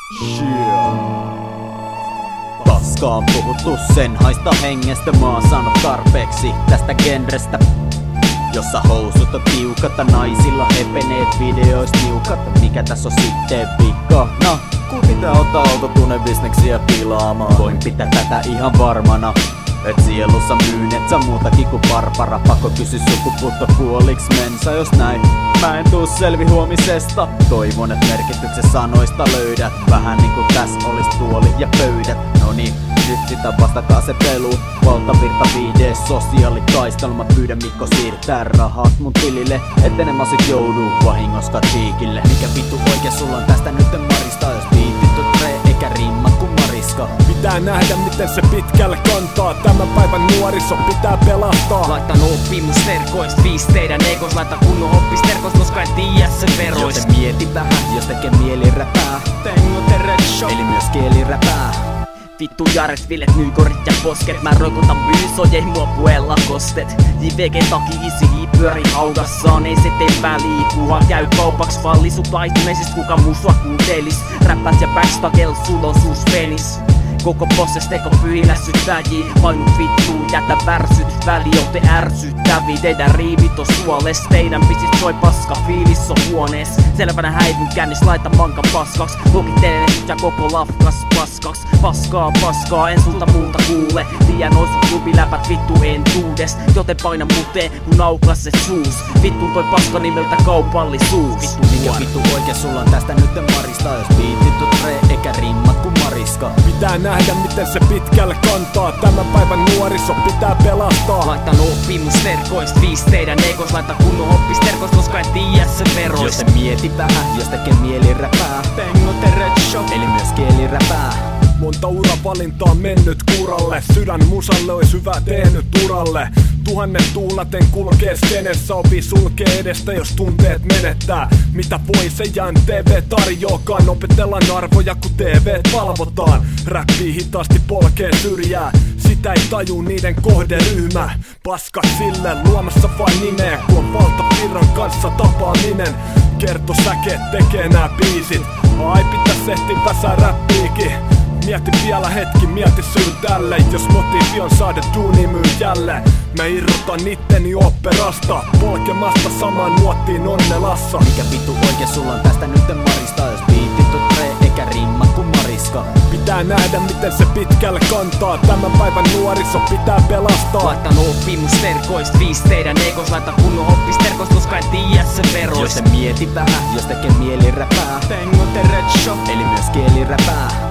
Paskaa on puhuttu, sen haista hengestä. Mä oon saanut tarpeeksi tästä genrestä, jossa housut on tiukat ja naisilla hepeneet videois niukat. Mikä tässä on sitten vika? No, kun pitää ottaa autotune-bisneksiä pilaamaan. Voin pitää tätä ihan varmana, et sielussa myynet sä muutakin kuin Barbara. Pakko kysy sukupuutto kuoliks mensa, jos näin mä en tuu selvi huomisesta. Toivon et merkityksen sanoista löydät, vähän niinku täs olis tuoli ja pöydät. Noniin, nyt sitä vastakkainasettelu, valtavirta viide, sosiaalitaistelu. Mä pyydän Mikko siirtää rahat mun tilille, etten mä sit joudu vahingossa tiikille. Mikä vittu oikein sulla on tästä nytten marista, jos biitit on tre eikä rimmat kun mariska. Pitää nähdä miten se pitkälle kantaa, tämän päivän nuoriso pitää pelastaa. Laitan oppimusverkoist, 5 teidän egos, laita kunnon oppisterkoist, koska en tiiä sen veroist. Joten mieti vähän, jos tekee mieli räpää, Tengo terrecho, eli myös kieli räpää. Vittu Jaret, Villet, Nykorit ja Posket. Mä roikutan myysoja, ei mua puella kostet. JVG taki isi pyöri haudassaan. Ei se tee väliä, kuhan käy kaupaks vallisut laituneisist. Kuka muu sua kuuntelis? Räppät ja backstagel, sul on suus penis. Koko posses teko pyhilässyttäjii. Painut vittuu, jätä värsyt. Väliote ärsyttävii. Teidän riivit on suoles. Teidän pisit soi paska, fiilis on huonees. Selvänä häivyn kännis, laita mankan paskaks. Lukittelen ja koko lafkas paskaks. Paskaa, en sulta muuta kuule. Tiedän ois sun klubiläpät vittu entuudest. Joten paina muteen, mun aukas se suus. Vittu toi paska nimeltä kaupallisuus. Vittu mikä vittu oikein sulla on tästä nytten marista, jos biitit on tre eikä rimmat kun mariska. Pitää nähdä miten se pitkälle kantaa, tämän päivän nuoriso pitää pelastaa. Laitan oppimusverkoist, 5 teidän egos, laita kunnon oppisterkoist, koska en tiiä sen veroist. Joten mieti vähän, jos tekee mieli räpää, Tengo terrecho, eli myös kieli räpää. Monta uravalintaa mennyt kuralle, sydän musalle ois hyvä tehnyt uralle. Tuhannet tuulaten kulkee skenessä, opi sulkee edestä jos tunteet menettää. Mitä voi se jään TV tarjoakaan, opetellaan arvoja kun TV valvotaan. Räppii hitaasti polkee syrjää, sitä ei taju niiden kohderyhmä. Paskat sille luomassa vain nimeä, kun on valtavirran kanssa tapaaminen. Kertosäkeet tekee nää biisit, ai pitäis ehti väsää räppiikin. Mieti vielä hetki, mieti syyn tälle, jos motiivi on saada duuni myy jälleen. Mä irrotan itteni operasta, polkemasta samaan nuottiin onnelassa. Mikä vittu oikein sulla on tästä nytten marista, jos biitit on tre eikä rimmat kun mariska. Pitää nähdä miten se pitkälle kantaa, tämän päivän nuoriso pitää pelastaa. Laitan oppimusverkoist, 5 teidän egos, laita kunnon oppisterkoist, koska en tiiä sen veroist. Joten mieti vähän, jos tekee mieli räpää, Tengo terrecho, eli myös kieli räpää.